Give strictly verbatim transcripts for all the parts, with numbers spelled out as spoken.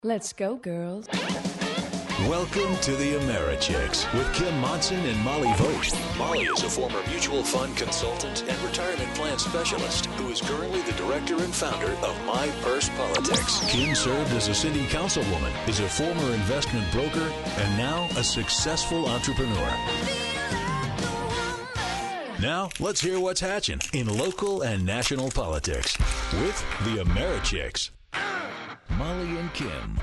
Let's go, girls. Welcome to the AmeriChicks with Kim Monson and Molly Vogt. Molly is a former mutual fund consultant and retirement plan specialist who is currently the director and founder of My Purse Politics. Kim served as a city councilwoman, is a former investment broker, and now a successful entrepreneur. Now, let's hear what's hatching in local and national politics with the AmeriChicks. Molly and Kim.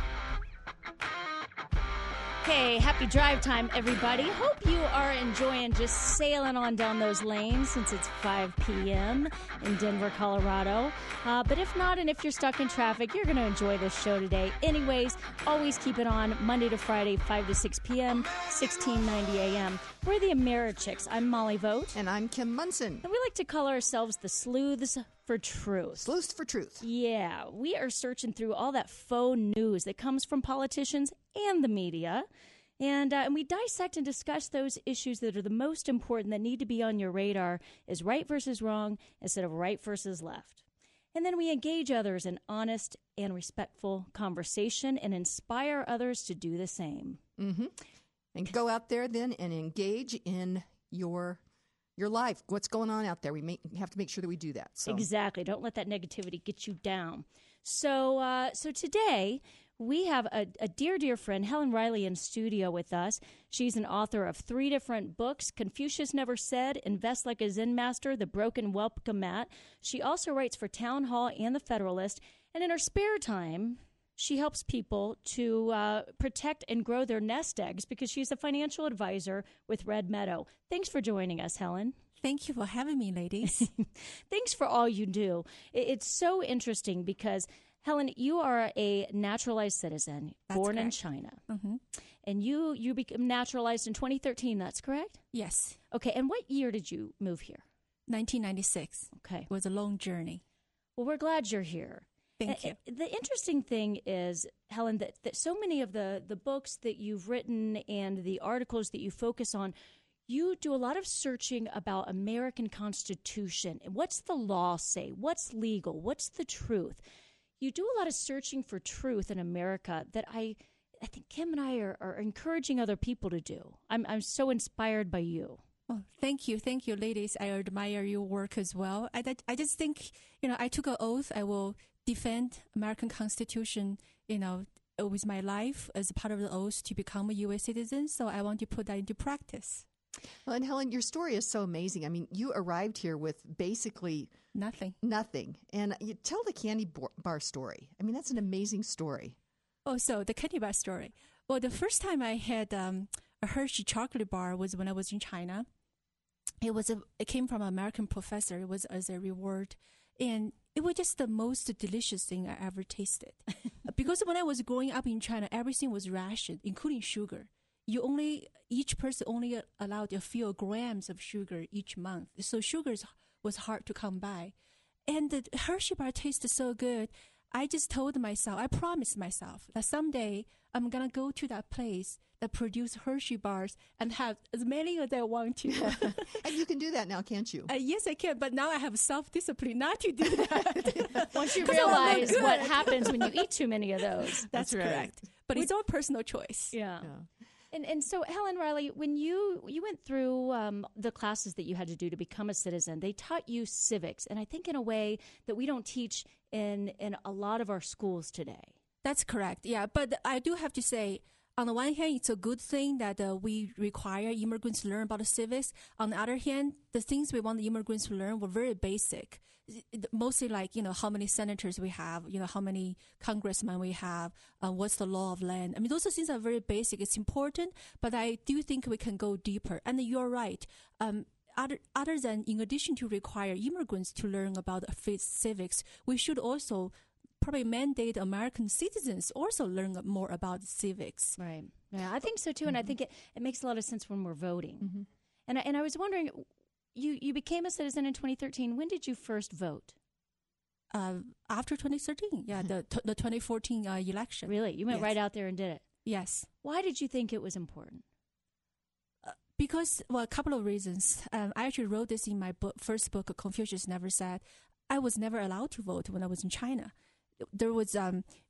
Hey, happy drive time, everybody. Hope you are enjoying just sailing on down those lanes since it's five p.m. in Denver, Colorado. Uh, but if not, and if you're stuck in traffic, you're going to enjoy this show today. Anyways, always keep it on Monday to Friday, five to six p.m., sixteen ninety a.m. We're the AmeriChicks. I'm Molly Vogt. And I'm Kim Monson. And we like to call ourselves the Sleuths for Truth. Sleuths for Truth. Yeah, we are searching through all that faux news that comes from politicians and the media. And, uh, and we dissect and discuss those issues that are the most important, that need to be on your radar, is right versus wrong instead of right versus left. And then we engage others in honest and respectful conversation and inspire others to do the same. Mm-hmm. And go out there then and engage in your your life. What's going on out there? We may, have to make sure that we do that. So. Exactly. Don't let that negativity get you down. So, uh, so today we have a, a dear, dear friend, Helen Riley, in studio with us. She's an author of three different books: Confucius Never Said, Invest Like a Zen Master, The Broken Welcome Mat. She also writes for Town Hall and The Federalist. And in her spare time, she helps people to uh, protect and grow their nest eggs because she's a financial advisor with Red Meadow. Thanks for joining us, Helen. Thank you for having me, ladies. Thanks for all you do. It's so interesting because, Helen, you are a naturalized citizen, That's born correct. in China. Mm-hmm. And you, you became naturalized in twenty thirteen, that's correct? Yes. Okay, and what year did you move here? nineteen ninety-six. Okay. It was a long journey. Well, we're glad you're here. Thank you. Uh, The interesting thing is, Helen, that, that so many of the, the books that you've written and the articles that you focus on, you do a lot of searching about American Constitution. And what's the law say? What's legal? What's the truth? You do a lot of searching for truth in America that I I think Kim and I are, are encouraging other people to do. I'm I'm so inspired by you. Oh, thank you. Thank you, ladies. I admire your work as well. I, I just think, you know, I took an oath. I will defend American Constitution, you know, with my life as part of the oath to become a U S citizen. So I want to put that into practice. Well, and Helen, your story is so amazing. I mean, you arrived here with basically Nothing. nothing. And you tell the candy bar story. I mean, that's an amazing story. Oh, so the candy bar story. Well, the first time I had um, a Hershey chocolate bar was when I was in China. It was a, it came from an American professor. It was as a reward. And it was just the most delicious thing I ever tasted. Because when I was growing up in China, everything was rationed, including sugar. You only, each person only allowed a few grams of sugar each month. So sugar was hard to come by. And the Hershey bar tasted so good. I just told myself, I promised myself that someday I'm going to go to that place that produce Hershey bars and have as many as I want to. And you can do that now, can't you? Uh, yes, I can. But now I have self-discipline not to do that. Once you realize what happens when you eat too many of those. That's, That's right. correct. But it's all personal choice. Yeah. Yeah. And and so, Helen Riley, when you you went through um, the classes that you had to do to become a citizen, they taught you civics, and I think in a way that we don't teach in in a lot of our schools today. That's correct. Yeah, but I do have to say, on the one hand, it's a good thing that uh, we require immigrants to learn about the civics. On the other hand, the things we want the immigrants to learn were very basic, mostly like, you know, how many senators we have, you know, how many congressmen we have, uh, what's the law of land. I mean, those are things that are very basic. It's important, but I do think we can go deeper. And you're right. Um, other, other than, in addition to require immigrants to learn about civics, we should also probably mandate American citizens also learn more about civics. Right. Yeah, I think so too. And mm-hmm. I think it, it makes a lot of sense when we're voting. Mm-hmm. And, I, and I was wondering, you, you became a citizen in twenty thirteen. When did you first vote? Uh, after twenty thirteen, yeah, the t- the twenty fourteen uh, election. Really? You went yes. right out there and did it? Yes. Why did you think it was important? Uh, because, well, a couple of reasons. Um, I actually wrote this in my book, first book, Confucius Never Said. I was never allowed to vote when I was in China. There was, um,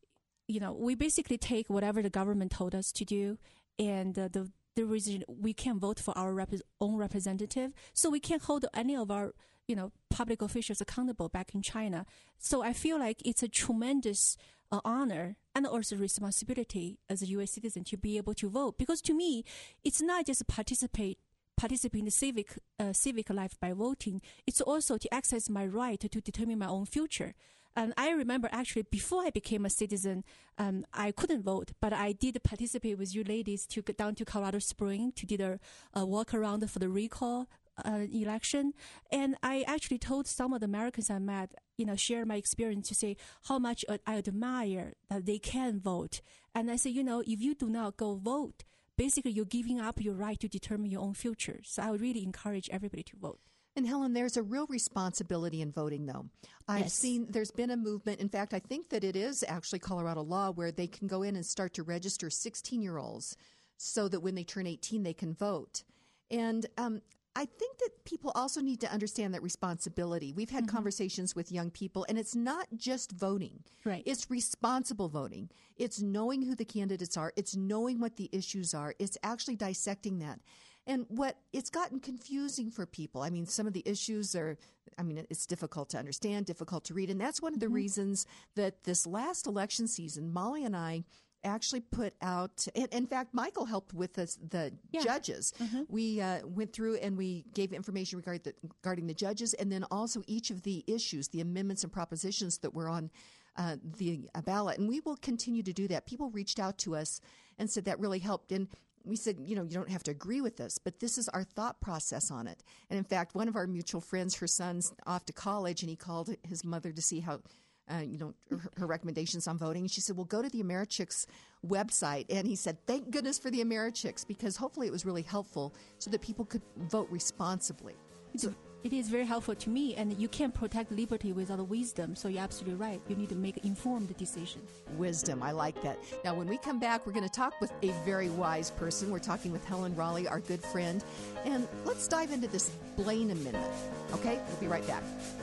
you know, we basically take whatever the government told us to do, and uh, the the reason we can't vote for our rep- own representative, so we can't hold any of our, you know, public officials accountable back in China. So I feel like it's a tremendous uh, honor and also responsibility as a U S citizen to be able to vote. Because to me, it's not just participate participate in the civic uh, civic life by voting. It's also to exercise my right to, to determine my own future. And I remember actually before I became a citizen, um, I couldn't vote, but I did participate with you ladies to go down to Colorado Springs to do a, a walk around for the recall uh, election. And I actually told some of the Americans I met, you know, share my experience to say how much I admire that they can vote. And I say, you know, if you do not go vote, basically you're giving up your right to determine your own future. So I would really encourage everybody to vote. And Helen, there's a real responsibility in voting, though. I've Yes. seen there's been a movement. In fact, I think that it is actually Colorado law where they can go in and start to register sixteen-year-olds so that when they turn eighteen, they can vote. And um, I think that people also need to understand that responsibility. We've had mm-hmm. conversations with young people, and it's not just voting. Right. It's responsible voting. It's knowing who the candidates are. It's knowing what the issues are. It's actually dissecting that. And what it's gotten confusing for people. I mean, some of the issues are, I mean, it's difficult to understand, difficult to read. And that's one of the mm-hmm. reasons that this last election season, Molly and I actually put out, and in fact, Michael helped with us, the yeah. judges. Mm-hmm. We uh, went through and we gave information regarding the, regarding the judges, and then also each of the issues, the amendments and propositions that were on uh, the uh, ballot. And we will continue to do that. People reached out to us and said that really helped. And we said, you know, you don't have to agree with this, but this is our thought process on it. And in fact, one of our mutual friends, her son's off to college, and he called his mother to see how, uh, you know, her, her recommendations on voting. And she said, well, go to the Americhicks website. And he said, thank goodness for the Americhicks, because hopefully it was really helpful so that people could vote responsibly. So, it is very helpful to me, and you can't protect liberty without wisdom. So you're absolutely right. You need to make an informed decision. Wisdom. I like that. Now, when we come back, we're going to talk with a very wise person. We're talking with Helen Raleigh, our good friend. And let's dive into this Blaine Amendment. Okay? We'll be right back.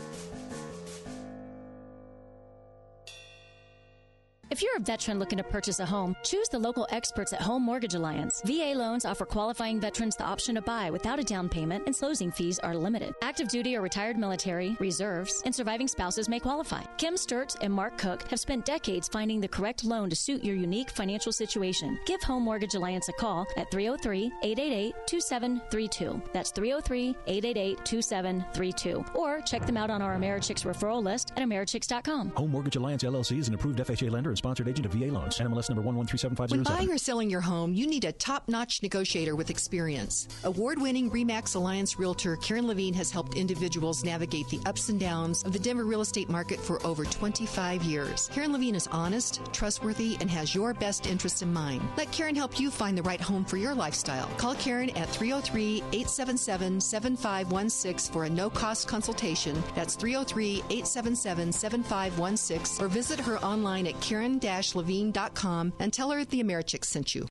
If you're a veteran looking to purchase a home, choose the local experts at Home Mortgage Alliance. V A loans offer qualifying veterans the option to buy without a down payment, and closing fees are limited. Active duty or retired military, reserves, and surviving spouses may qualify. Kim Sturts and Mark Cook have spent decades finding the correct loan to suit your unique financial situation. Give Home Mortgage Alliance a call at three oh three, eight eight eight, two seven three two. That's three oh three, eight eight eight, two seven three two. Or check them out on our Americhicks referral list at americhicks dot com. Home Mortgage Alliance, L L C is an approved F H A lender and sponsored agent of V A loans. N M L S number one one three seven five zero seven. When buying or selling your home, you need a top-notch negotiator with experience. Award-winning RE/MAX Alliance realtor Karen Levine has helped individuals navigate the ups and downs of the Denver real estate market for over twenty-five years. Karen Levine is honest, trustworthy, and has your best interests in mind. Let Karen help you find the right home for your lifestyle. Call Karen at three oh three, eight seven seven, seven five one six for a no-cost consultation. That's three oh three, eight seven seven, seven five one six, or visit her online at karen dash levine dot com and tell her the Americhicks sent you.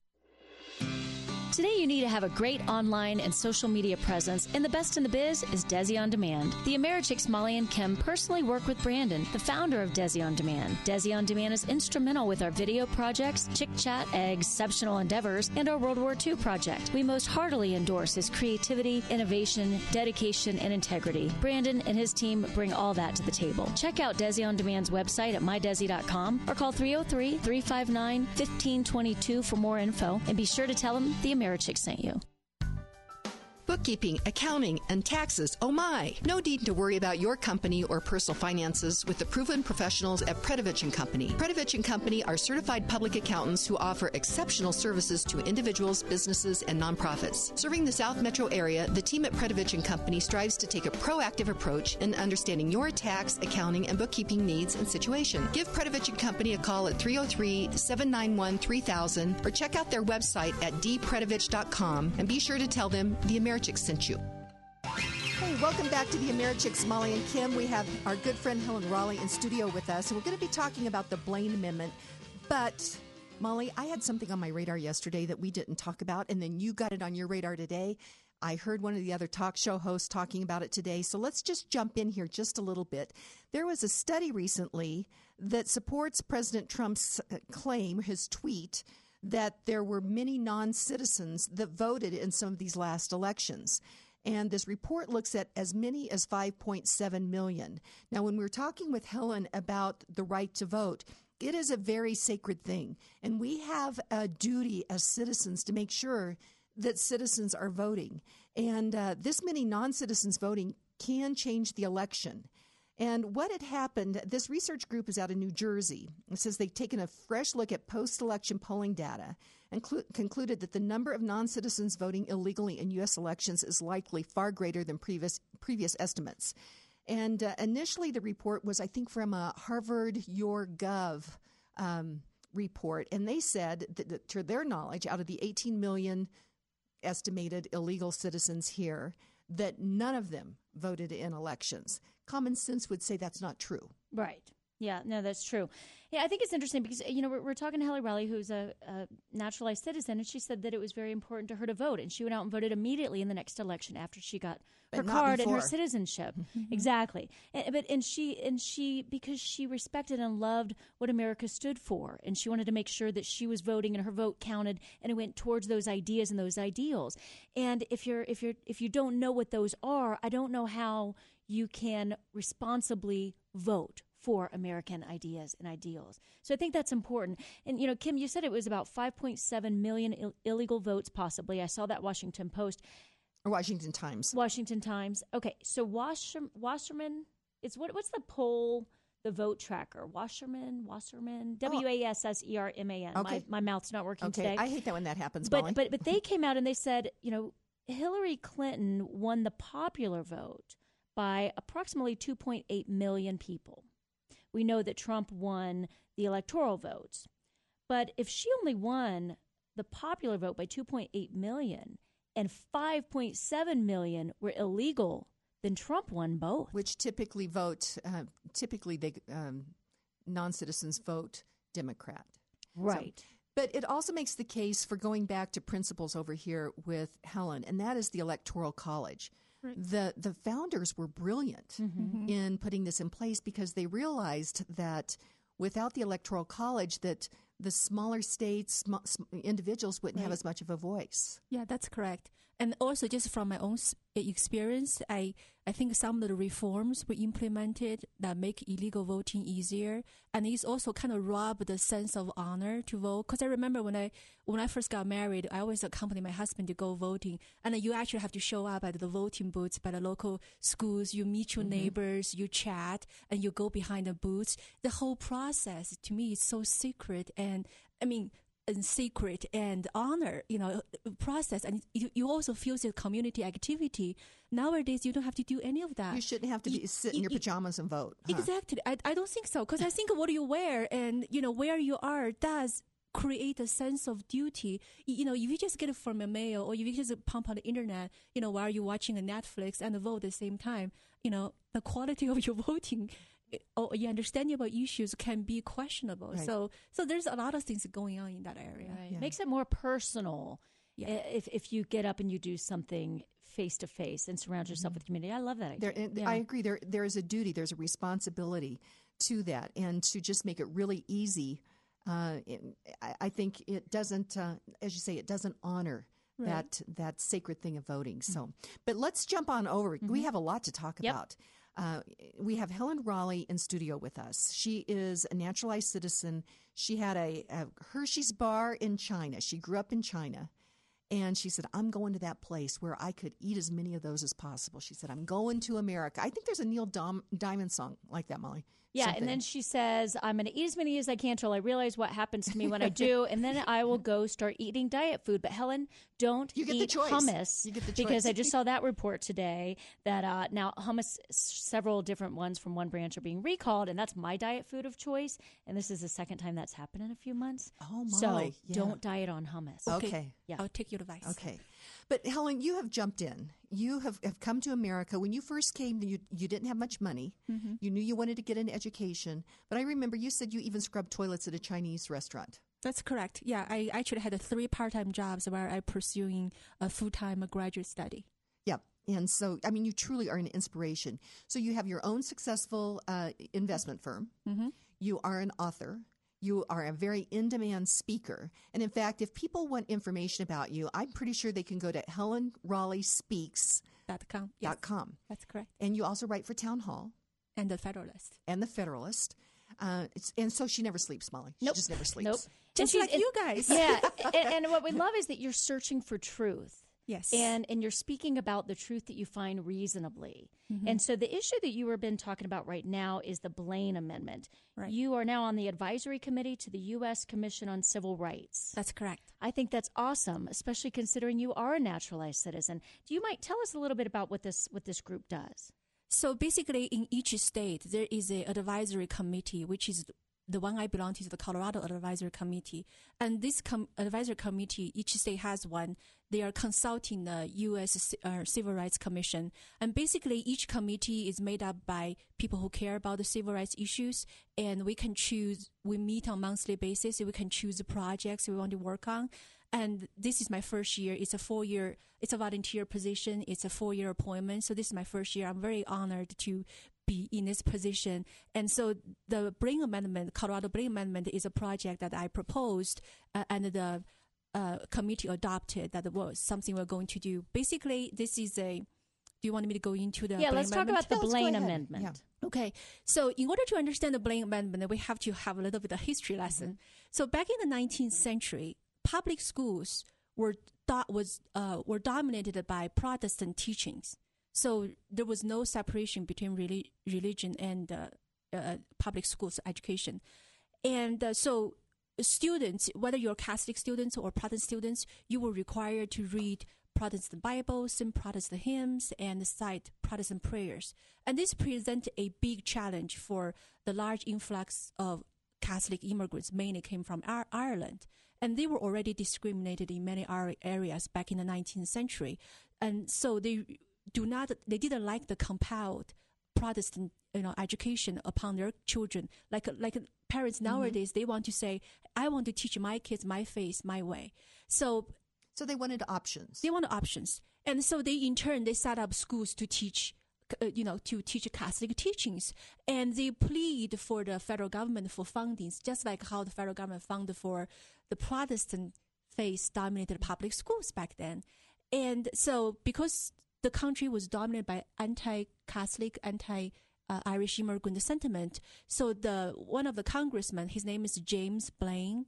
Today you need to have a great online and social media presence, and the best in the biz is Desi On Demand. The Americhicks Molly and Kim personally work with Brandon, the founder of Desi On Demand. Desi On Demand is instrumental with our video projects, Chick Chat, Exceptional Endeavors, and our World War Two project. We most heartily endorse his creativity, innovation, dedication, and integrity. Brandon and his team bring all that to the table. Check out Desi On Demand's website at my desi dot com or call three oh three, three five nine, one five two two for more info, and be sure to tell them the Americhicks sent you. Bookkeeping, accounting, and taxes. Oh my! No need to worry about your company or personal finances with the proven professionals at Predovich and Company. Predovich and Company are certified public accountants who offer exceptional services to individuals, businesses, and nonprofits. Serving the South Metro area, the team at Predovich and Company strives to take a proactive approach in understanding your tax, accounting, and bookkeeping needs and situation. Give Predovich and Company a call at three oh three, seven nine one, three thousand or check out their website at d predovich dot com and be sure to tell them the Americhicks sent you. Hey, welcome back to the Americhicks, Molly and Kim. We have our good friend Helen Raleigh in studio with us, and we're going to be talking about the Blaine Amendment. But, Molly, I had something on my radar yesterday that we didn't talk about, and then you got it on your radar today. I heard one of the other talk show hosts talking about it today. So let's just jump in here just a little bit. There was a study recently that supports President Trump's claim, his tweet, that there were many non-citizens that voted in some of these last elections. And this report looks at as many as five point seven million. Now, when we were talking with Helen about the right to vote, it is a very sacred thing. And we have a duty as citizens to make sure that citizens are voting. And uh, this many non-citizens voting can change the election. And what had happened, this research group is out of New Jersey. It says they've taken a fresh look at post-election polling data and cl- concluded that the number of non-citizens voting illegally in U S elections is likely far greater than previous previous estimates. And uh, initially the report was, I think, from a Harvard YourGov um, report. And they said that, that to their knowledge, out of the eighteen million estimated illegal citizens here, that none of them voted in elections. Common sense would say that's not true. Right. Yeah, no, that's true. Yeah, I think it's interesting because, you know, we're, we're talking to Helen Riley, who's a, a naturalized citizen, and she said that it was very important to her to vote, and she went out and voted immediately in the next election after she got her But not card and her before. citizenship. Exactly. And, but and she and she because she respected and loved what America stood for, and she wanted to make sure that she was voting and her vote counted, and it went towards those ideas and those ideals. And if you're if you're if you don't know what those are, I don't know how you can responsibly vote for American ideas and ideals. So I think that's important. And, you know, Kim, you said it was about five point seven million Ill- illegal votes, possibly. I saw that Washington Post. Or Washington Times. Washington Times. Okay, so Wasser- Wasserman, it's what? What's the poll, the vote tracker? Wasserman, Wasserman, W A S S E R M A N. Okay. My, my mouth's not working Okay, today. I hate that when that happens, Molly. But, but, but they came out and they said, you know, Hillary Clinton won the popular vote by approximately two point eight million people. We know that Trump won the electoral votes. But if she only won the popular vote by two point eight million and five point seven million were illegal, then Trump won both. Which typically vote, uh, typically they um, non-citizens vote Democrat. Right. So, but it also makes the case for going back to principles over here with Helen, and that is the Electoral College. Right. The the founders were brilliant Mm-hmm. in putting this in place because they realized that without the Electoral College, that the smaller states, sm- sm- individuals wouldn't have Right. as much of a voice. Yeah, that's correct. And also, just from my own s- experience, I, I think some of the reforms were implemented that make illegal voting easier, and it's also kind of rob the sense of honor to vote. Because I remember when I when I first got married, I always accompanied my husband to go voting, and then you actually have to show up at the voting booths by the local schools. You meet your neighbors, you chat, and you go behind the booths. The whole process, to me, is so secret, and I mean. And secret and honor, you know, process, and you, you also feel the community activity. Nowadays, you don't have to do any of that. You shouldn't have to be You- sit in you- your pajamas and vote. huh? Exactly. I, I don't think so, because I think what you wear and, you know, where you are does create a sense of duty. You, you know, if you just get it from a mail or if you just pump on the internet, you know, while you're watching a Netflix and vote at the same time, you know, the quality of your voting or your understanding about issues can be questionable. Right. So, so there's a lot of things going on in that area. Right. Yeah. Makes it more personal Yeah. i- if, if you get up and you do something face-to-face and surround yourself with community. I love that idea. There, and Yeah. I agree. There, there is a duty. There's a responsibility to that, and to just make it really easy. Uh, it, I, I think it doesn't, uh, as you say, it doesn't honor Right. that that sacred thing of voting. So, but let's jump on over. We have a lot to talk Yep. about. Uh, we have Helen Raleigh in studio with us. She is a naturalized citizen. She had a, a Hershey's bar in China. She grew up in China. And she said, I'm going to that place where I could eat as many of those as possible. She said, I'm going to America. I think there's a Neil Dom- Diamond song like that, Molly. Yeah, Something. and then she says, I'm going to eat as many as I can till I realize what happens to me when I do, and then I will go start eating diet food. But Helen, don't You get the eat choice. hummus You get the because choice. I just saw that report today that uh, now hummus, several different ones from one branch are being recalled, and that's my diet food of choice. And this is the second time that's happened in a few months. Oh, So Molly, yeah. don't diet on hummus. Okay. Yeah. I'll take your advice. Okay. But Helen, you have jumped in. You have, have come to America. When you first came, you, you didn't have much money. Mm-hmm. You knew you wanted to get an education. But I remember you said you even scrubbed toilets at a Chinese restaurant. That's correct. Yeah, I actually had three part-time jobs where I pursuing a full-time graduate study. Yeah. And so, I mean, you truly are an inspiration. So you have your own successful uh, investment firm. Mm-hmm. You are an author. You are a very in-demand speaker. And in fact, if people want information about you, I'm pretty sure they can go to helen raleigh speaks Dot com. dot Yes, com. that's correct. And you also write for Town Hall And the Federalist. and The Federalist. Uh, it's, and so she never sleeps, Molly. She Nope. just never sleeps. Nope. Just And like she's- you guys. Yeah, and, and what we love is that you're searching for truth. Yes. And and you're speaking about the truth that you find reasonably. Mm-hmm. And so the issue that you have been talking about right now is the Blaine Amendment. Right. You are now on the advisory committee to the U S Commission on Civil Rights. That's correct. I think that's awesome, especially considering you are a naturalized citizen. Do you might tell us a little bit about what this what this group does? So basically, in each state, there is a advisory committee, which is the one I belong to, is the Colorado Advisory Committee. And this com- advisory committee, each state has one. They are consulting the U S Uh, Civil Rights Commission. And basically, each committee is made up by people who care about the civil rights issues. And we can choose, we meet on a monthly basis. We can choose the projects we want to work on. And this is my first year. It's a four-year, it's a volunteer position. It's a four-year appointment. So this is my first year. I'm very honored to be in this position. And so the Blaine Amendment, Colorado Blaine Amendment, is a project that I proposed uh, and the uh, committee adopted. That was something we're going to do. Basically, this is a, do you want me to go into the yeah, Blaine let's talk Amendment? about the Yeah, let's go Blaine ahead. Amendment. Yeah. Okay, so in order to understand the Blaine Amendment, we have to have a little bit of history lesson. Mm-hmm. So back in the nineteenth century, public schools were do- was uh, were dominated by Protestant teachings. So there was no separation between relig- religion and uh, uh, public schools education. And uh, so students, whether you're Catholic students or Protestant students, you were required to read Protestant Bibles, sing Protestant hymns, and cite Protestant prayers. And this presented a big challenge for the large influx of Catholic immigrants, mainly came from Ar- Ireland. And they were already discriminated in many areas back in the nineteenth century. And so they do not, they didn't like the compelled Protestant, you know, education upon their children. Like, like parents nowadays, mm-hmm. they want to say, I want to teach my kids my faith, my way. So, So they wanted options. They wanted options. And so they, in turn, they set up schools to teach, uh, you know, to teach Catholic teachings. And they plead for the federal government for fundings, just like how the federal government funded for the Protestant faith-dominated public schools back then. And so because the country was dominated by anti-Catholic, anti-Irish immigrant sentiment, so the one of the congressmen, his name is James Blaine.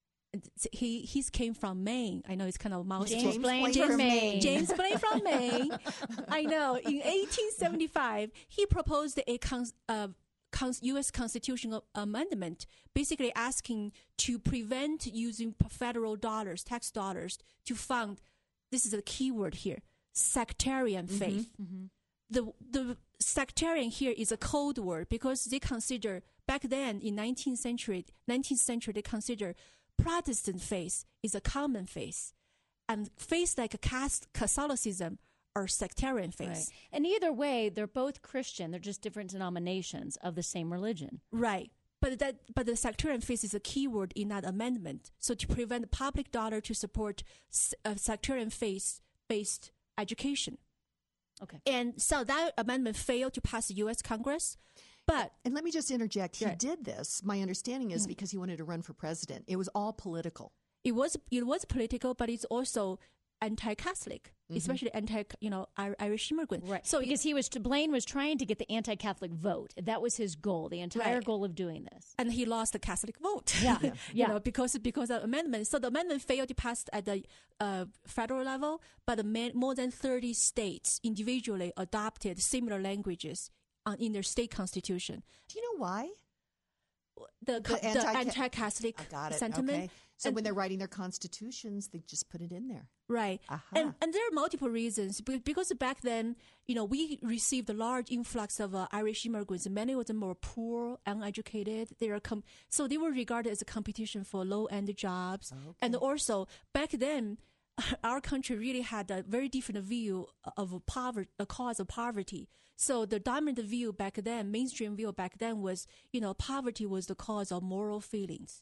He he's came from Maine. I know it's kind of mouthful. James Blaine James from Maine. James Blaine from Maine. I know. In eighteen seventy-five, he proposed a cons, uh, cons, U S constitutional amendment, basically asking to prevent using federal dollars, tax dollars, to fund. This is a key word here: sectarian faith. Mm-hmm, mm-hmm. The the sectarian here is a code word because they consider back then in nineteenth century, nineteenth century they consider Protestant faith is a common faith, and faiths like Catholicism are sectarian faiths. Right. And either way, they're both Christian. They're just different denominations of the same religion. Right. But that, but the sectarian faith is a key word in that amendment. So to prevent the public dollar to support uh, sectarian faith-based education. Okay. And so that amendment failed to pass the U S Congress. But and let me just interject. He Right. did this. My understanding is mm-hmm. because he wanted to run for president. It was all political. It was it was political, but it's also anti-Catholic, mm-hmm. especially anti, you know, Irish immigrant. Right. So because he was Blaine was trying to get the anti-Catholic vote. That was his goal. The entire Right. goal of doing this. And he lost the Catholic vote. Yeah. you Yeah. know, because because of amendment. So the amendment failed to pass at the uh, federal level, but the man, more than thirty states individually adopted similar languages on, in their state constitution. Do you know why? The, The the anti- anti-Catholic I got it. sentiment. Okay. So And- when they're writing their constitutions, they just put it in there. Right. Aha. And and there are multiple reasons. Be- Because back then, you know, we received a large influx of uh, Irish immigrants. Many of them were poor, uneducated. They are com- so they were regarded as a competition for low-end jobs. Okay. And also, back then, our country really had a very different view of poverty, a cause of poverty. So the dominant view back then, mainstream view back then was, you know, poverty was the cause of moral feelings.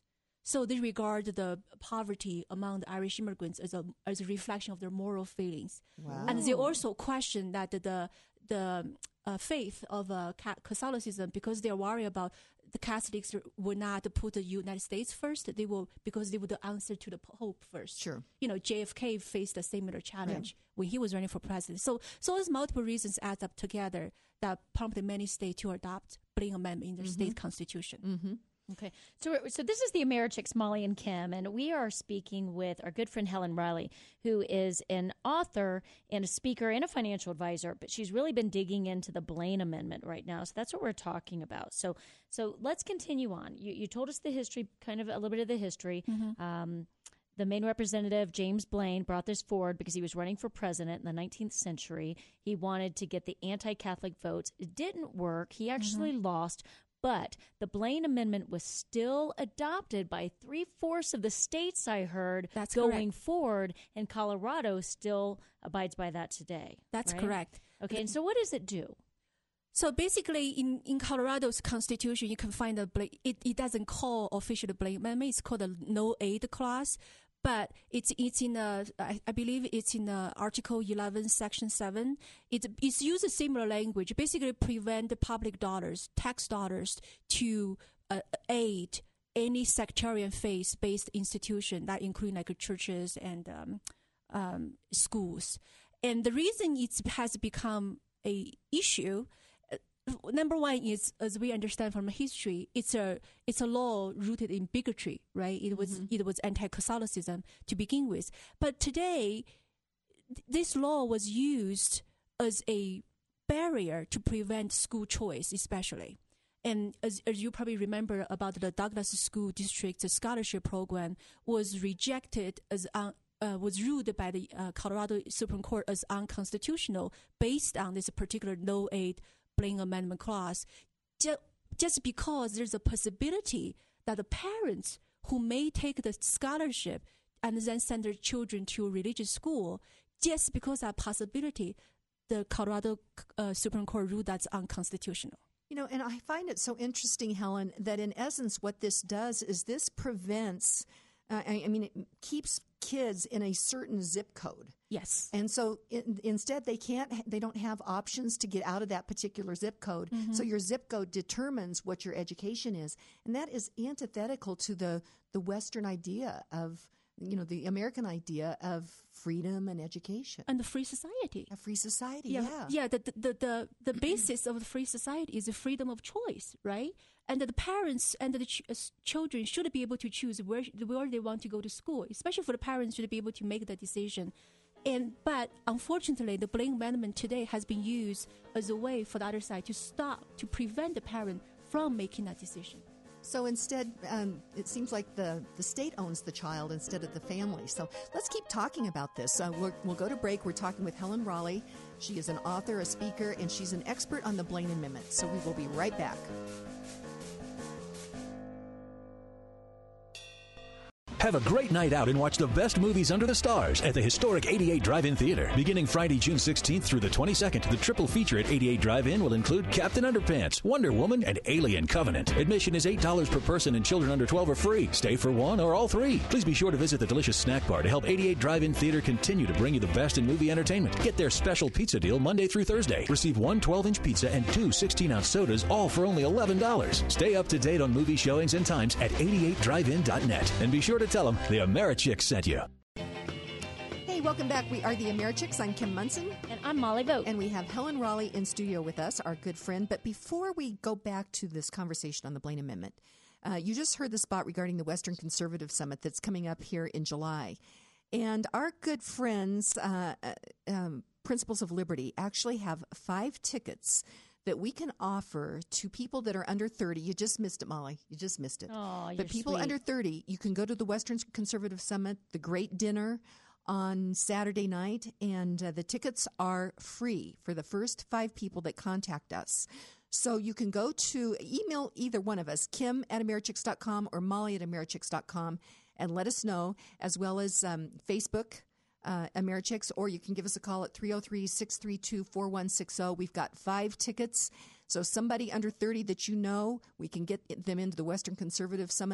So they regard the poverty among the Irish immigrants as a as a reflection of their moral feelings. Wow. And they also question that the the uh, faith of uh, Catholicism, because they are worried about the Catholics will not put the United States first. They will, because they would answer to the Pope first. Sure. You know, J F K faced a similar challenge yeah. when he was running for president. So, so those multiple reasons add up together that prompted many states to adopt Blaine Amendment in their mm-hmm. state constitution. Mm-hmm. Okay, so so this is the Americhicks, Molly and Kim, and we are speaking with our good friend Helen Riley, who is an author and a speaker and a financial advisor, but she's really been digging into the Blaine Amendment right now, so that's what we're talking about. So so let's continue on. You, you told us the history, kind of a little bit of the history. Mm-hmm. Um, the Maine representative, James Blaine, brought this forward because he was running for president in the nineteenth century. He wanted to get the anti-Catholic votes. It didn't work. He actually mm-hmm. lost. But the Blaine Amendment was still adopted by three-fourths of the states, I heard, That's going correct. forward, and Colorado still abides by that today. That's right? correct. Okay, and so what does it do? So basically, in, in Colorado's constitution, you can find a Blaine, it, it doesn't call officially the Blaine Amendment. It's called a no aid clause. But it's it's in a, I, I believe it's in the Article eleven, Section seven. It it's used a similar language, basically prevent the public dollars, tax dollars, to uh, aid any sectarian faith-based institution that include like churches and um, um, schools. And the reason it has become a issue. Number one is, as we understand from history, it's a it's a law rooted in bigotry, right? It was mm-hmm. it was anti-Catholicism to begin with, but today, th- this law was used as a barrier to prevent school choice, especially. And as, as you probably remember about the Douglas School District scholarship program was rejected as un- uh, was ruled by the uh, Colorado Supreme Court as unconstitutional based on this particular no aid Blaine Amendment clause, just, just because there's a possibility that the parents who may take the scholarship and then send their children to a religious school, just because of that possibility, the Colorado uh, Supreme Court ruled that's unconstitutional. You know, and I find it so interesting, Helen, that in essence what this does is this prevents, uh, I, I mean, it keeps kids in a certain zip code. Yes. And so in, instead they can't, they don't have options to get out of that particular zip code. Mm-hmm. So your zip code determines what your education is. And that is antithetical to the, the Western idea of, you know, the American idea of freedom and education. And the free society. A free society, yeah. yeah. Yeah, the, the, the, the basis of the free society is the freedom of choice, right? And the parents and the ch- uh, children should be able to choose where, where they want to go to school, especially for the parents should be able to make that decision. And but unfortunately, the Blaine Amendment today has been used as a way for the other side to stop, to prevent the parent from making that decision. So instead, um, it seems like the, the state owns the child instead of the family. So let's keep talking about this. Uh, we'll, we'll go to break. We're talking with Helen Riley. She is an author, a speaker, and she's an expert on the Blaine Amendment. So we will be right back. Have a great night out and watch the best movies under the stars at the historic eighty-eight Drive-In Theater. Beginning Friday, June sixteenth through the twenty-second, the triple feature at eighty-eight Drive-In will include Captain Underpants, Wonder Woman, and Alien Covenant. Admission is eight dollars per person and children under twelve are free. Stay for one or all three. Please be sure to visit the delicious snack bar to help eighty-eight Drive-In Theater continue to bring you the best in movie entertainment. Get their special pizza deal Monday through Thursday. Receive one twelve-inch pizza and two sixteen-ounce sodas, all for only eleven dollars. Stay up to date on movie showings and times at eighty-eight drive in dot net. And be sure to tell them the Americhicks sent you. Hey, welcome back. We are the Americhicks. I'm Kim Munson. And I'm Molly Vogt. And we have Helen Riley in studio with us, our good friend. But before we go back to this conversation on the Blaine Amendment, uh, you just heard the spot regarding the Western Conservative Summit that's coming up here in July. And our good friends, uh, um, Principles of Liberty, actually have five tickets that we can offer to people that are under thirty. You just missed it, Molly. You just missed it. Oh, you're But people sweet. under thirty, you can go to the Western Conservative Summit, the great dinner on Saturday night, and uh, the tickets are free for the first five people that contact us. So you can go to email either one of us, Kim at Americhicks dot com or Molly at Americhicks dot com, and let us know, as well as um, Facebook, Uh, Americhicks, or you can give us a call at three oh three, six three two, four one six oh. We've got five tickets. So somebody under thirty that you know, we can get them into the Western Conservative Summit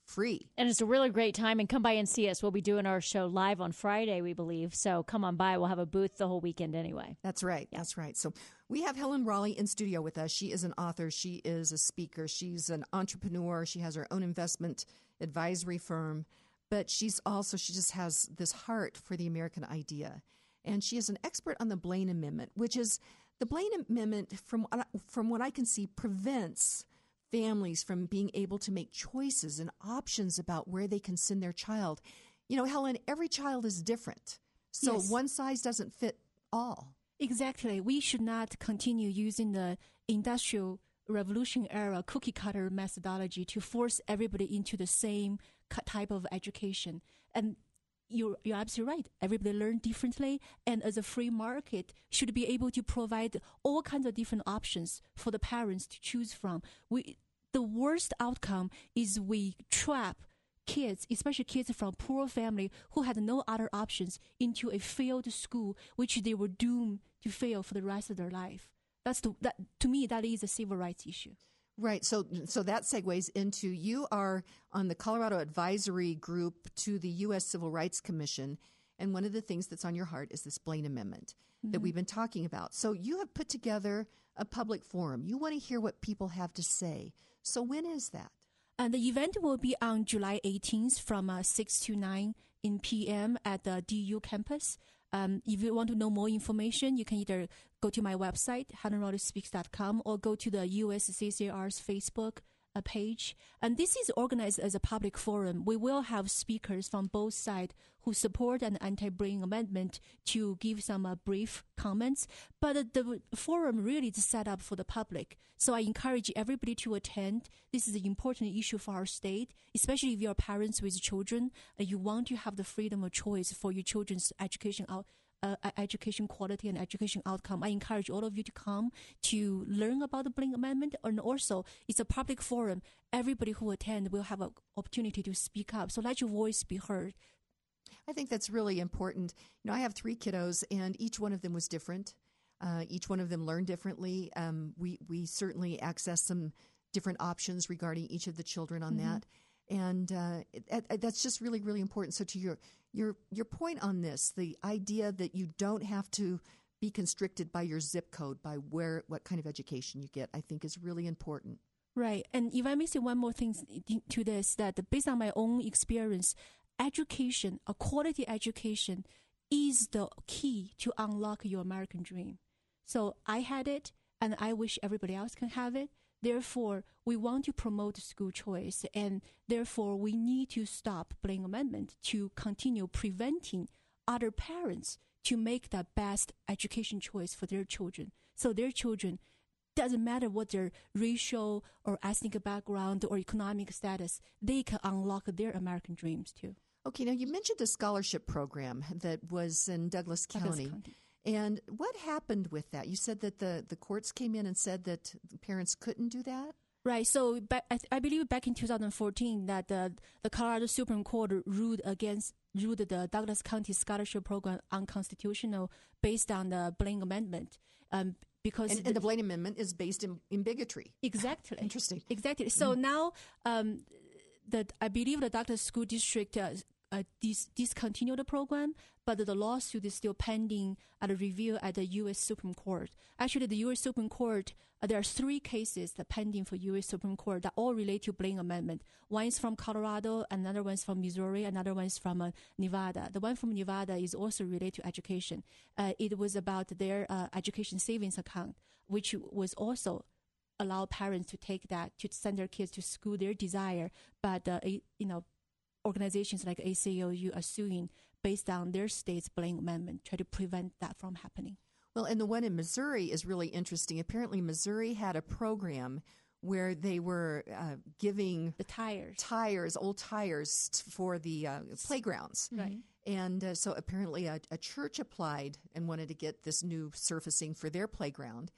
free. And it's a really great time. And come by and see us. We'll be doing our show live on Friday, we believe. So come on by. We'll have a booth the whole weekend anyway. That's right. Yeah. That's right. So we have Helen Raleigh in studio with us. She is an author. She is a speaker. She's an entrepreneur. She has her own investment advisory firm. But she's also, she just has this heart for the American idea. And she is an expert on the Blaine Amendment, which is the Blaine Amendment, from, from what I can see, prevents families from being able to make choices and options about where they can send their child. You know, Helen, every child is different. So Yes. one size doesn't fit all. Exactly. We should not continue using the industrial revolution era cookie cutter methodology to force everybody into the same type of education. And you're, you're absolutely right. Everybody learns differently. And as a free market, should be able to provide all kinds of different options for the parents to choose from. We, the worst outcome is we trap kids, especially kids from poor family who had no other options, into a failed school, which they were doomed to fail for the rest of their life. That's the, that to me, that is a civil rights issue. Right. So so that segues into, you are on the Colorado Advisory Group to the U S Civil Rights Commission. And one of the things that's on your heart is this Blaine Amendment mm-hmm. that we've been talking about. So you have put together a public forum. You want to hear what people have to say. So when is that? And the event will be on July eighteenth from uh, six to nine in P M at the D U campus. Um, if you want to know more information, you can either go to my website, helen raleigh speaks dot com, or go to the U S C C A R's Facebook uh, page. And this is organized as a public forum. We will have speakers from both sides who support an anti-Blaine amendment to give some uh, brief comments. But uh, the forum really is set up for the public. So I encourage everybody to attend. This is an important issue for our state, especially if you're parents with children and you want to have the freedom of choice for your children's education out. Uh, education quality and education outcome. I encourage all of you to come to learn about the Blaine Amendment, and also it's a public forum. Everybody who attend will have an opportunity to speak up. So let your voice be heard. I think that's really important. You know, I have three kiddos, and each one of them was different. Uh, each one of them learned differently. Um, we we certainly accessed some different options regarding each of the children on mm-hmm. that. And uh, it, it, that's just really, really important. So to your your your point on this, the idea that you don't have to be constricted by your zip code, by where what kind of education you get, I think is really important. Right. And if I may say one more thing to this, that based on my own experience, education, a quality education, is the key to unlock your American dream. So I had it, and I wish everybody else can have it. Therefore, we want to promote school choice, and therefore we need to stop Blaine Amendment to continue preventing other parents to make the best education choice for their children. So their children, doesn't matter what their racial or ethnic background or economic status, they can unlock their American dreams too. Okay, now you mentioned a scholarship program that was in Douglas County. Douglas County. And what happened with that? You said that the, the courts came in and said that parents couldn't do that? Right. So back, I, I believe back in two thousand fourteen that the, the Colorado Supreme Court ruled against ruled the Douglas County scholarship program unconstitutional based on the Blaine Amendment. Um, because and, the, and the Blaine Amendment is based in, in bigotry. Exactly. Interesting. Exactly. So mm-hmm. now um, the I believe the Douglas School District uh, uh, dis- discontinued the program, but the lawsuit is still pending at a review at the U S Supreme Court. Actually, the U S Supreme Court, uh, there are three cases that pending for U S Supreme Court that all relate to Blaine Amendment. One is from Colorado, another one is from Missouri, another one is from uh, Nevada. The one from Nevada is also related to education. Uh, it was about their uh, education savings account, which was also allow parents to take that to send their kids to school their desire, but uh, you know, organizations like A C L U are suing based on their state's Blaine Amendment, try to prevent that from happening. Well, and the one in Missouri is really interesting. Apparently, Missouri had a program where they were uh, giving the tires, tires, old tires t- for the uh, playgrounds. Right. And uh, so apparently a, a church applied and wanted to get this new surfacing for their playground.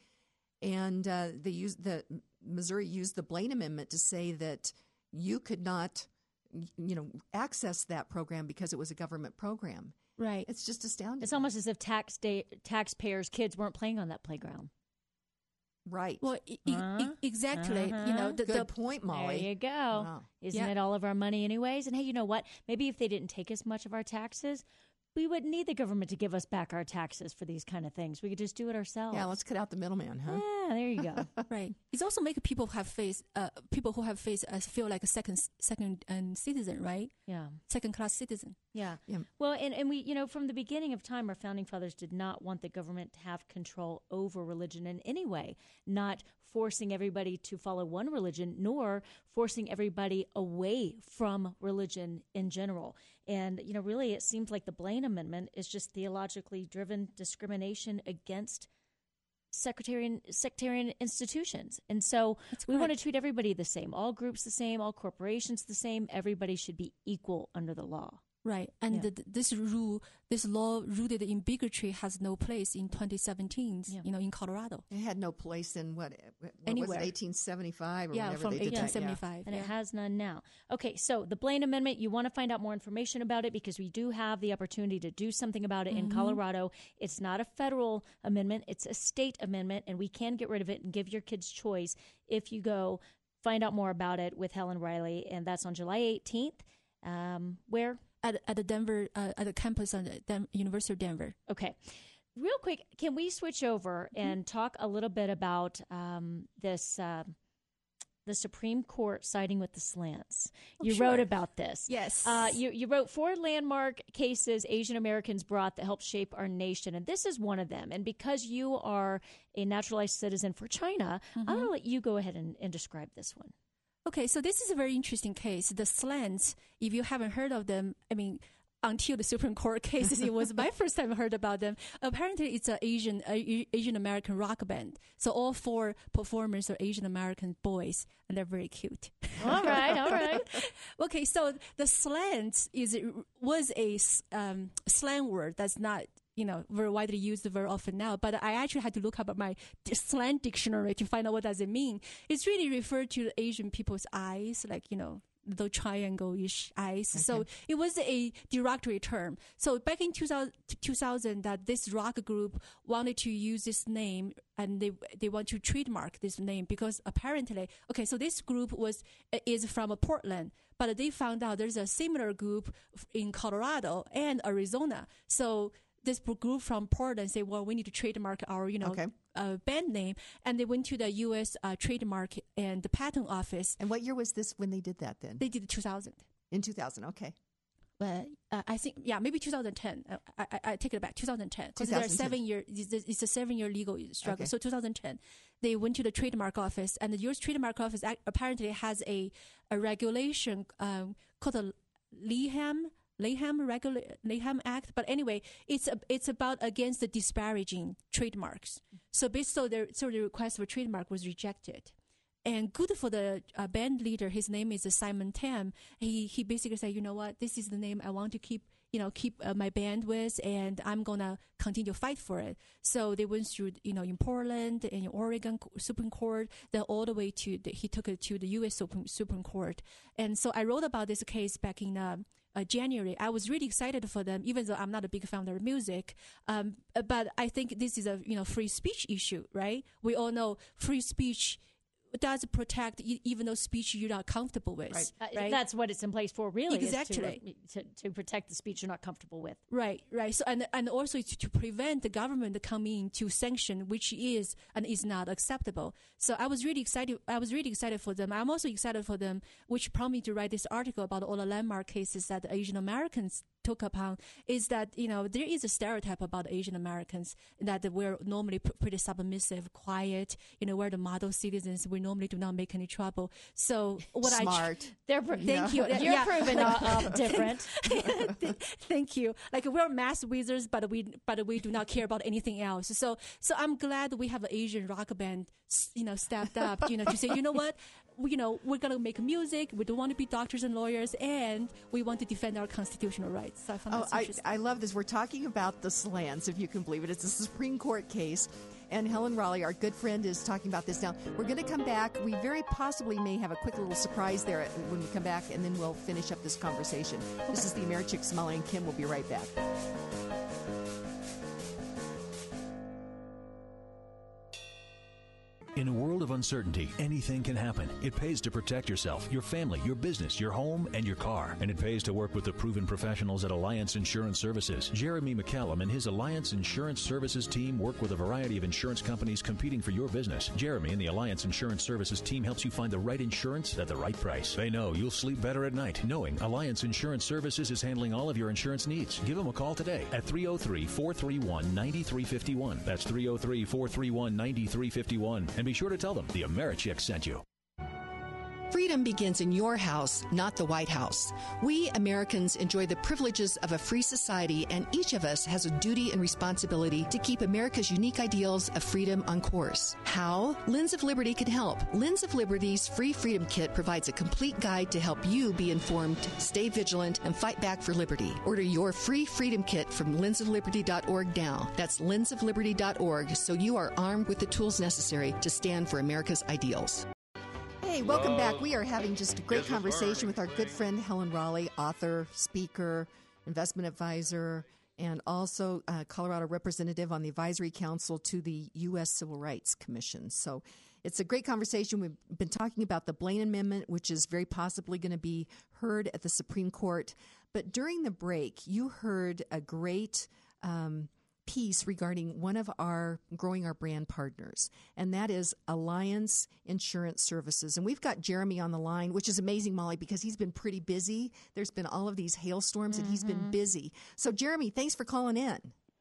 And uh, they used the Missouri used the Blaine Amendment to say that you could not, you know, access that program because it was a government program. Right. It's just astounding. It's almost as if tax day, taxpayers' kids weren't playing on that playground. Right. Well, e- e- Uh-huh. e- exactly. Uh-huh. You know, the, Good the point, Molly. There you go. Wow. Isn't Yeah. it all of our money anyways? And hey, you know what? Maybe if they didn't take as much of our taxes, we wouldn't need the government to give us back our taxes for these kind of things. We could just do it ourselves. Yeah, let's cut out the middleman, huh? Yeah, there you go. right. It's also make people have face, uh, people who have face uh, feel like a second, second um, citizen, right? Yeah. Second class citizen. Yeah. Yeah. Well, and, and we, you know, from the beginning of time, our founding fathers did not want the government to have control over religion in any way, not forcing everybody to follow one religion, nor forcing everybody away from religion in general. And, you know, really, it seems like the Blaine Amendment is just theologically driven discrimination against sectarian, sectarian institutions. And so That's we want to correct. treat everybody the same, all groups the same, all corporations the same. Everybody should be equal under the law. Right. And Yeah. the, this rule, this law rooted in bigotry has no place in twenty seventeen, Yeah. you know, in Colorado. It had no place in what, what Anywhere. was it, eighteen seventy-five or Yeah, whenever from they did eighteen that. Yeah. seventy-five. And yeah. it has none now. Okay, so the Blaine Amendment, you want to find out more information about it because we do have the opportunity to do something about it in Colorado. It's not a federal amendment, it's a state amendment, and we can get rid of it and give your kids choice if you go find out more about it with Helen Riley, and that's on July eighteenth. Um, where? At, at the Denver, uh, at the campus of the Den- University of Denver. Okay. Real quick, can we switch over and talk a little bit about um, this, uh, the Supreme Court siding with the slants? Oh, you sure. wrote about this. Yes. Uh, you, you wrote four landmark cases Asian Americans brought that helped shape our nation, and this is one of them. And because you are a naturalized citizen for China, I'm going to let you go ahead and, and describe this one. Okay, so this is a very interesting case. The slants, if you haven't heard of them, I mean, until the Supreme Court cases, it was my first time I heard about them. Apparently, it's an Asian uh, Asian American rock band. So all four performers are Asian American boys, and they're very cute. All right, all right. Okay, so the slants is was a um, slang word that's not, you know, very widely used very often now. But I actually had to look up my slang dictionary to find out what does it mean. It's really referred to Asian people's eyes, like, you know, the triangle-ish eyes. Okay. So it was a derogatory term. So back in two thousand, two thousand that this rock group wanted to use this name, and they they want to trademark this name because apparently, okay, so this group was is from Portland, but they found out there's a similar group in Colorado and Arizona. So this group from Portland say, well, we need to trademark our, you know, Okay. uh, band name. And they went to the U S uh, trademark and the patent office. And what year was this when they did that then? They did two thousand. In two thousand, okay. But uh, I think, yeah, maybe two thousand ten. Uh, I, I, I take it back, two thousand ten. Because there are twenty ten. seven year, it's, it's a seven year legal struggle. Okay. So two thousand ten, they went to the trademark office, and the U S trademark office ac- apparently has a, a regulation um, called the Leham Leham Regula- Leham Act, but anyway, it's a, it's about against the disparaging trademarks. So based so the so the request for trademark was rejected, and good for the uh, band leader. His name is uh, Simon Tam. He he basically said, you know what, this is the name I want to keep. You know, keep uh, my band with, and I'm gonna continue to fight for it. So they went through, you know, in Portland and in Oregon Supreme Court, then all the way to the, he took it to the U S Supreme Supreme Court. And so I wrote about this case back in uh, uh, January. I was really excited for them, even though I'm not a big fan of their music. Um, but I think this is a you know free speech issue, right? We all know free speech does protect e- even though speech you're not comfortable with, Right. Uh, right? That's what it's in place for, really, is Exactly. to, to, to protect the speech you're not comfortable with. Right, right. So and and also to, to prevent the government coming to sanction, which is and is not acceptable. So I was really excited. I was really excited for them. I'm also excited for them, which prompted me to write this article about all the landmark cases that the Asian Americans took upon. Is that you know there is a stereotype about Asian Americans that we're normally pr- pretty submissive, quiet. You know, we're the model citizens. We normally do not make any trouble. So what I Smart. They're pr- Thank you. You're Yeah. proven uh, uh, different. Thank you. Like we're math wizards, but we but we do not care about anything else. So so I'm glad we have an Asian rock band, you know, stepped up, you know, to say, you know what, we, you know, we're gonna make music. We don't want to be doctors and lawyers, and we want to defend our constitutional rights. So I found Oh, that's I, interesting. I love this. We're talking about the slants, if you can believe it. It's a Supreme Court case. And Helen Raleigh, our good friend, is talking about this now. We're going to come back. We very possibly may have a quick little surprise there when we come back, and then we'll finish up this conversation. This is the Americhicks, Molly and Kim. We'll be right back. In a world of uncertainty, anything can happen. It pays to protect yourself, your family, your business, your home, and your car. And it pays to work with the proven professionals at Alliance Insurance Services. Jeremy McCallum and his Alliance Insurance Services team work with a variety of insurance companies competing for your business. Jeremy and the Alliance Insurance Services team helps you find the right insurance at the right price. They know you'll sleep better at night knowing Alliance Insurance Services is handling all of your insurance needs. Give them a call today at three oh three, four three one, nine three five one. That's three oh three, four three one, nine three five one. And be sure to tell them the AmeriChicks sent you. Freedom begins in your house, not the White House. We Americans enjoy the privileges of a free society, and each of us has a duty and responsibility to keep America's unique ideals of freedom on course. How? Lens of Liberty can help. Lens of Liberty's free Freedom Kit provides a complete guide to help you be informed, stay vigilant, and fight back for liberty. Order your free Freedom Kit from lens of liberty dot org now. That's lens of liberty dot org, so you are armed with the tools necessary to stand for America's ideals. Hey, welcome back. We are having just a great conversation with our good friend Helen Raleigh, author, speaker, investment advisor, and also uh, Colorado representative on the advisory council to the U S Civil Rights Commission. So it's a great conversation. We've been talking about the Blaine Amendment, which is very possibly going to be heard at the Supreme Court. But during the break, you heard a great um piece regarding one of our growing our brand partners, and that is Alliance Insurance Services. And we've got Jeremy on the line, which is amazing, Molly, because he's been pretty busy. There's been all of these hailstorms, mm-hmm. and he's been busy. So, Jeremy, thanks for calling in.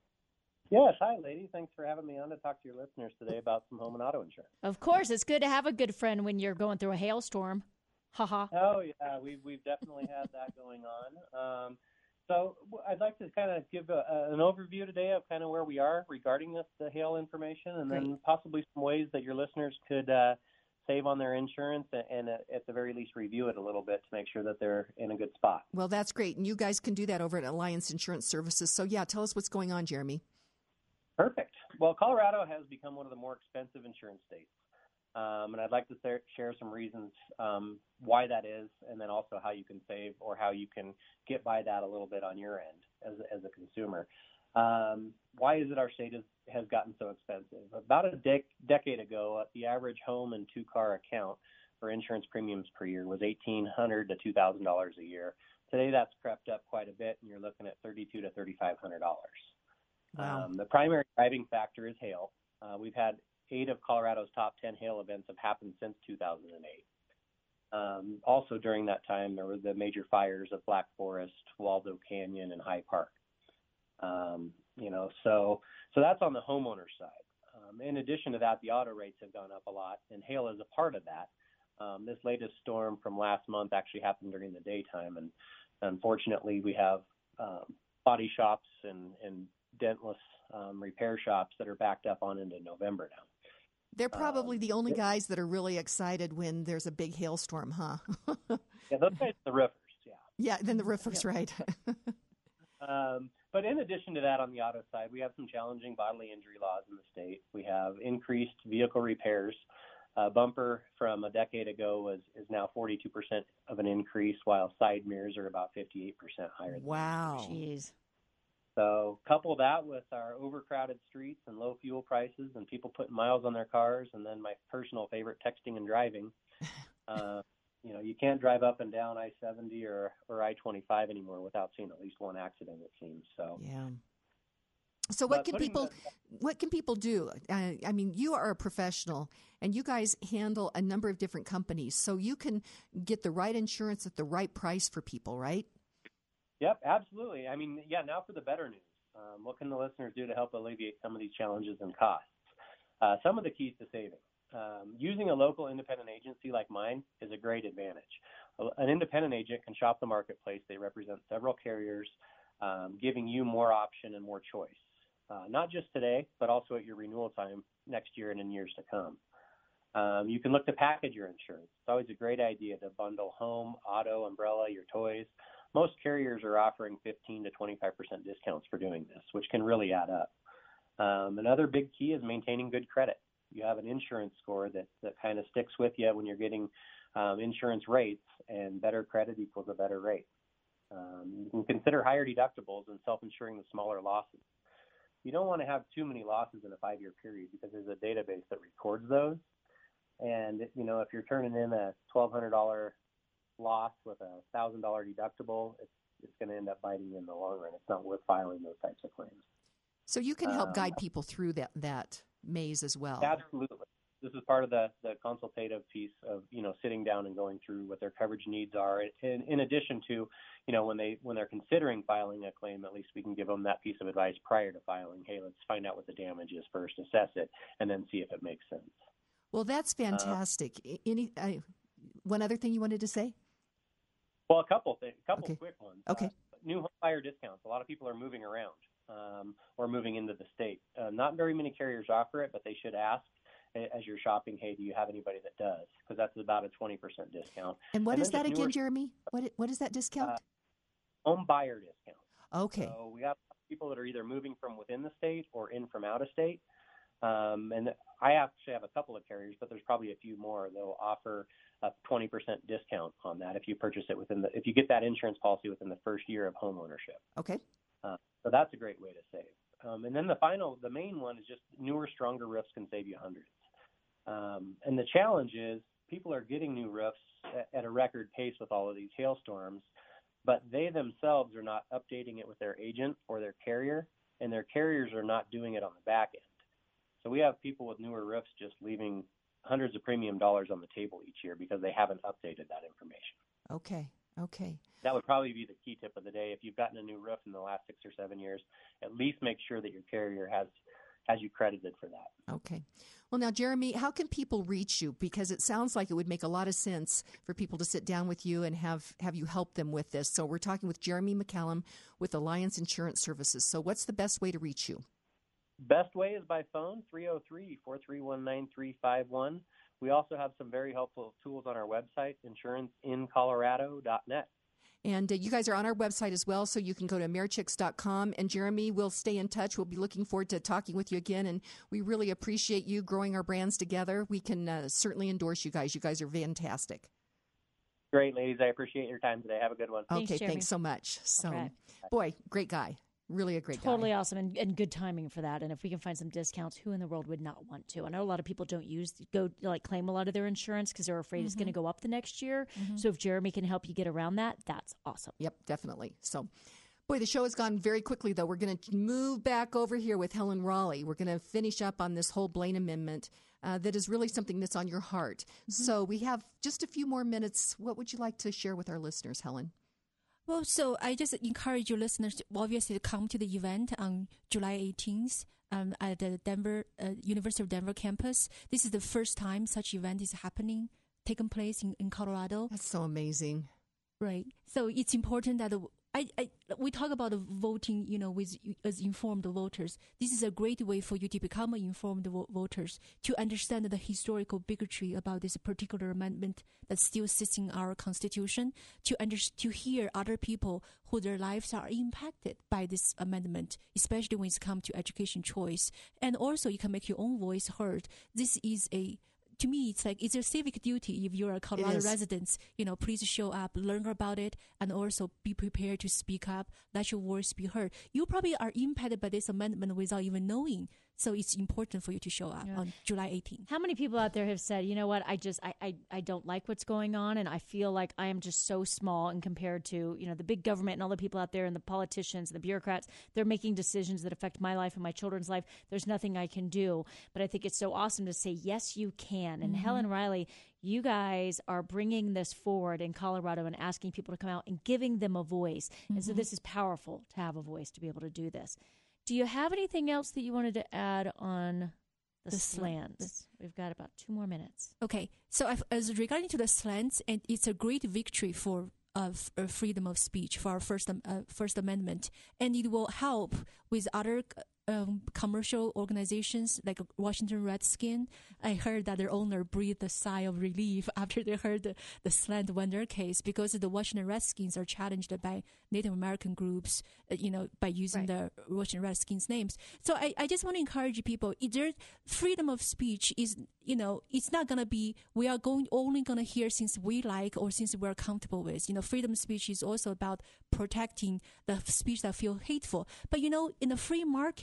Yes, hi, lady. Thanks for having me on to talk to your listeners today about some home and auto insurance. Of course, it's good to have a good friend when you're going through a hailstorm. Ha ha. Oh, yeah, we've, we've definitely had that going on. Um, So I'd like to kind of give a, a, an overview today of kind of where we are regarding this the hail information, and then Great. possibly some ways that your listeners could uh, save on their insurance and, and uh, at the very least review it a little bit to make sure that they're in a good spot. Well, that's great. And you guys can do that over at Alliance Insurance Services. So, yeah, tell us what's going on, Jeremy. Perfect. Well, Colorado has become one of the more expensive insurance states. Um, and I'd like to share some reasons um, why that is, and then also how you can save or how you can get by that a little bit on your end as, as a consumer. Um, why is it our state is, has gotten so expensive? About a dec- decade ago, the average home and two-car account for insurance premiums per year was eighteen hundred dollars to two thousand dollars a year. Today, that's crept up quite a bit, and you're looking at thirty-two hundred to thirty-five hundred dollars. Wow. Um, the primary driving factor is hail. Uh, we've had Eight of Colorado's top ten hail events have happened since two thousand eight. Um, also during that time, there were the major fires of Black Forest, Waldo Canyon, and High Park. Um, you know, so so that's on the homeowner side. Um, in addition to that, the auto rates have gone up a lot, and hail is a part of that. Um, this latest storm from last month actually happened during the daytime, and unfortunately, we have um, body shops and, and dentless um, repair shops that are backed up on into November now. They're probably um, the only guys that are really excited when there's a big hailstorm, huh? Yeah, those guys are the roofers, yeah. Yeah, then the roofers, yeah. right. um, but in addition to that, on the auto side, we have some challenging bodily injury laws in the state. We have increased vehicle repairs. Uh, bumper from a decade ago was is now forty-two percent of an increase, while side mirrors are about fifty-eight percent higher. Than wow. Jeez. So couple that with our overcrowded streets and low fuel prices and people putting miles on their cars, and then my personal favorite, texting and driving. Uh, you know, you can't drive up and down I seventy or, or I twenty-five anymore without seeing at least one accident, it seems. So yeah. So what can people the, what can people do? Uh, I mean, you are a professional, and you guys handle a number of different companies, so you can get the right insurance at the right price for people, right? Yep, absolutely. I mean, yeah, now for the better news. Um, what can the listeners do to help alleviate some of these challenges and costs? Uh, some of the keys to saving. Um, using a local independent agency like mine is a great advantage. An independent agent can shop the marketplace. They represent several carriers, um, giving you more option and more choice, uh, not just today, but also at your renewal time next year and in years to come. Um, you can look to package your insurance. It's always a great idea to bundle home, auto, umbrella, your toys. Most carriers are offering fifteen to twenty-five percent discounts for doing this, which can really add up. Um, another big key is maintaining good credit. You have an insurance score that, that kind of sticks with you when you're getting um, insurance rates, and better credit equals a better rate. Um, you can consider higher deductibles and self-insuring the smaller losses. You don't want to have too many losses in a five-year period because there's a database that records those. And, you know, if you're turning in a twelve hundred dollars loss with a one thousand dollars deductible, it's, it's going to end up biting you in the long run. It's not worth filing those types of claims. So you can help Um, guide people through that, that maze as well. Absolutely. This is part of the, the consultative piece of, you know, sitting down and going through what their coverage needs are. In, in addition to, you know, when, they, when they're considering filing a claim, at least we can give them that piece of advice prior to filing. Hey, let's find out what the damage is first, assess it, and then see if it makes sense. Well, that's fantastic. Uh, Any uh, one other thing you wanted to say? Well, a couple things, a couple Okay. quick ones. Okay. Uh, new home buyer discounts. A lot of people are moving around um, or moving into the state. Uh, not very many carriers offer it, but they should ask as you're shopping, hey, do you have anybody that does? Because that's about a twenty percent discount. And what and is that newer, again, Jeremy? What What is that discount? Uh, home buyer discount. Okay. So we have people that are either moving from within the state or in from out of state. Um, and I actually have a couple of carriers, but there's probably a few more. They'll offer a twenty percent discount on that if you purchase it within the, if you get that insurance policy within the first year of home ownership. Okay. Uh, so that's a great way to save. Um, and then the final, the main one is just newer, stronger roofs can save you hundreds. Um, and the challenge is people are getting new roofs at, at a record pace with all of these hailstorms, but they themselves are not updating it with their agent or their carrier, and their carriers are not doing it on the back end. So we have people with newer roofs just leaving hundreds of premium dollars on the table each year because they haven't updated that information. Okay. Okay. That would probably be the key tip of the day. If you've gotten a new roof in the last six or seven years, at least make sure that your carrier has has you credited for that. Okay. Well, now, Jeremy, how can people reach you? Because it sounds like it would make a lot of sense for people to sit down with you and have, have you help them with this. So we're talking with Jeremy McCallum with Alliance Insurance Services. So what's the best way to reach you? Best way is by phone, three oh three, four three one, nine three five one. We also have some very helpful tools on our website, insurance in colorado dot net. And uh, you guys are on our website as well, so you can go to americhicks dot com. And Jeremy, we'll stay in touch. We'll be looking forward to talking with you again, and we really appreciate you growing our brands together. We can uh, certainly endorse you guys. You guys are fantastic. Great, ladies. I appreciate your time today. Have a good one. Okay, Jeremy. thanks so much. So, right. boy, great guy. Really a great Totally guy. awesome and, and good timing for that. And if we can find some discounts, who in the world would not want to? I know a lot of people don't use go like claim a lot of their insurance because they're afraid mm-hmm. it's going to go up the next year. Mm-hmm. So if Jeremy can help you get around that, that's awesome. Yep, definitely. So, boy, the show has gone very quickly, though. We're going to move back over here with Helen Raleigh. We're going to finish up on this whole Blaine Amendment uh, that is really something that's on your heart. Mm-hmm. So we have just a few more minutes. What would you like to share with our listeners, Helen? Well, so I just encourage your listeners to obviously to come to the event on July eighteenth um, at the Denver uh, University of Denver campus. This is the first time such event is happening, taking place in, in Colorado. That's so amazing. Right. So it's important that I, I we talk about voting, you know, with as informed voters. This is a great way for you to become informed vo- voters, to understand the historical bigotry about this particular amendment that still sits in our Constitution, to under, to hear other people who their lives are impacted by this amendment, especially when it comes to education choice. And also you can make your own voice heard. This is a To me, it's like it's a civic duty. If you're a Colorado resident, you know, please show up, learn about it, and also be prepared to speak up, let your voice be heard. You probably are impacted by this amendment without even knowing. So it's important for you to show up yeah. on July eighteenth. How many people out there have said, you know what, I just, I, I, I don't like what's going on, and I feel like I am just so small and compared to, you know, the big government and all the people out there and the politicians and the bureaucrats. They're making decisions that affect my life and my children's life. There's nothing I can do. But I think it's so awesome to say, yes, you can. And mm-hmm. Helen Riley, you guys are bringing this forward in Colorado and asking people to come out and giving them a voice. Mm-hmm. And so this is powerful to have a voice to be able to do this. Do you have anything else that you wanted to add on the, the slants? slants? We've got about two more minutes. Okay. So I've, as regarding to the slants, and it's a great victory for uh, f- freedom of speech, for our First, um, uh, First Amendment. And it will help with other um, commercial organizations like Washington Redskins. I heard that their owner breathed a sigh of relief after they heard the, the slant won their case, because the Washington Redskins are challenged by Native American groups, uh, you know, by using right. the Washington Redskins names. So I, I just want to encourage people, either freedom of speech is, you know, it's not going to be, we are going only going to hear things we like or things we're comfortable with. You know, freedom of speech is also about protecting the speech that feel hateful. But, you know, in a free market,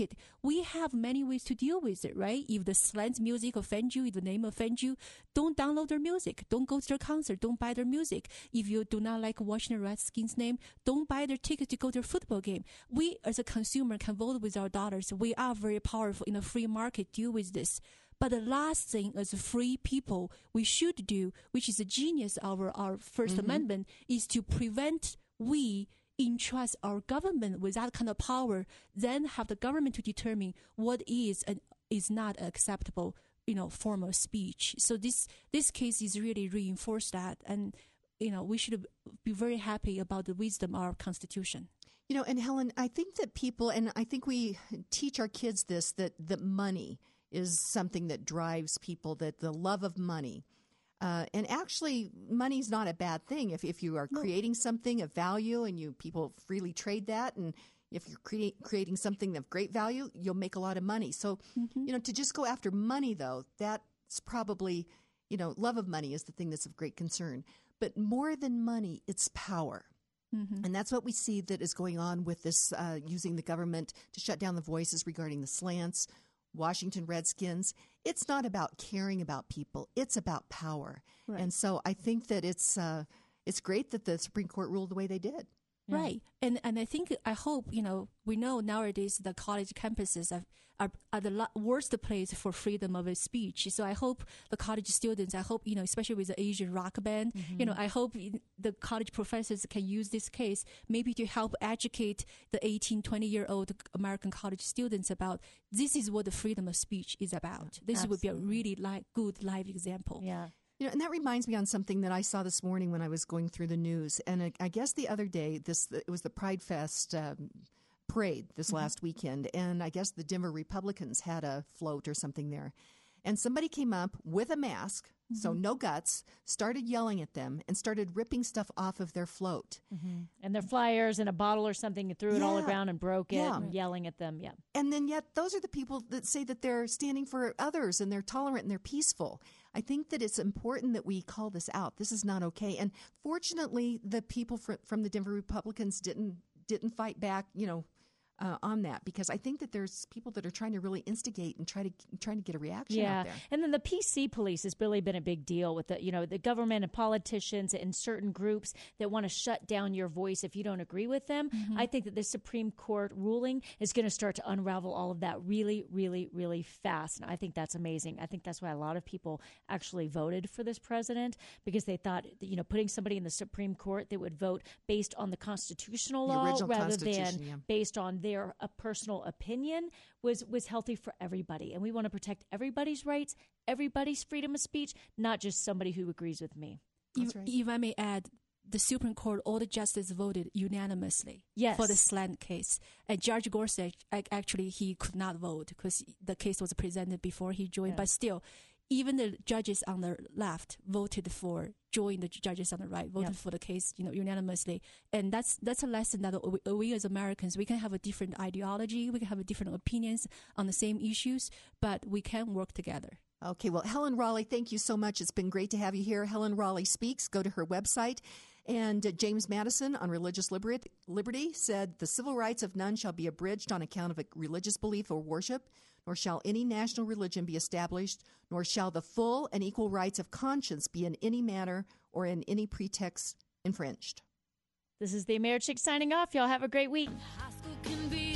it. We have many ways to deal with it, right? If the slant music offends you, if the name offends you, don't download their music. Don't go to their concert. Don't buy their music. If you do not like Washington Redskins name, don't buy their ticket to go to their football game. We, as a consumer, can vote with our dollars. We are very powerful in a free market. Deal with this. But the last thing as free people we should do, which is the genius of our, our First mm-hmm. Amendment, is to prevent we entrust our government with that kind of power, then have the government to determine what is and is not acceptable, you know, form of speech. So this this case is really reinforced that, and you know, we should be very happy about the wisdom of our Constitution. You know, and Helen, I think that people, and I think we teach our kids this, that that money is something that drives people, that the love of money. Uh, and actually, money's not a bad thing. If if you are creating something of value and you people freely trade that, and if you're create, creating something of great value, you'll make a lot of money. So, mm-hmm. you know, to just go after money, though, that's probably, you know, love of money is the thing that's of great concern. But more than money, it's power. Mm-hmm. And that's what we see that is going on with this, uh, using the government to shut down the voices regarding the slants, Washington Redskins. It's not about caring about people. It's about power. Right. And so I think that it's uh, it's great that the Supreme Court ruled the way they did. Yeah. Right. And and I think, I hope, you know, we know nowadays the college campuses are, are, are the lo- worst place for freedom of speech. So I hope the college students, I hope, you know, especially with the Asian rock band, mm-hmm. you know, I hope the college professors can use this case maybe to help educate the eighteen, twenty-year-old American college students about this is what the freedom of speech is about. This Absolutely. Would be a really li- good live example. Yeah. You know, and that reminds me on something that I saw this morning when I was going through the news. And I, I guess the other day, this it was the Pride Fest um, parade this mm-hmm. last weekend. And I guess the Denver Republicans had a float or something there. And somebody came up with a mask, mm-hmm. so no guts, started yelling at them and started ripping stuff off of their float. Mm-hmm. And their flyers and a bottle or something, and threw it yeah. all around and broke it, yeah. and yelling at them. Yeah. And then yet those are the people that say that they're standing for others and they're tolerant and they're peaceful. I think that it's important that we call this out. This is not okay. And fortunately, the people fr- from the Denver Republicans didn't didn't fight back, you know, Uh, on that, because I think that there's people that are trying to really instigate and try to trying to get a reaction yeah. out there. And then the P C police has really been a big deal with the, you know, the government and politicians and certain groups that want to shut down your voice if you don't agree with them. Mm-hmm. I think that the Supreme Court ruling is going to start to unravel all of that really, really, really fast. And I think that's amazing. I think that's why a lot of people actually voted for this president, because they thought, you know, putting somebody in the Supreme Court that would vote based on the constitutional the law rather than yeah. based on their a personal opinion was was healthy for everybody. And we want to protect everybody's rights, everybody's freedom of speech, not just somebody who agrees with me. If, right. if I may add, the Supreme Court, all the justices voted unanimously yes. for the slant case. And Judge Gorsuch, actually, he could not vote because the case was presented before he joined. Yeah. But still, even the judges on the left voted for, joined the judges on the right, voted yep. for the case, you know, unanimously. And that's that's a lesson that we, we as Americans, we can have a different ideology, we can have a different opinions on the same issues, but we can work together. Okay, well, Helen Raleigh, thank you so much. It's been great to have you here. Helen Raleigh Speaks. Go to her website. And uh, James Madison on religious liberty, liberty said, the civil rights of none shall be abridged on account of a religious belief or worship, nor shall any national religion be established, nor shall the full and equal rights of conscience be in any manner or in any pretext infringed. This is the Americhick signing off. Y'all have a great week. High school can be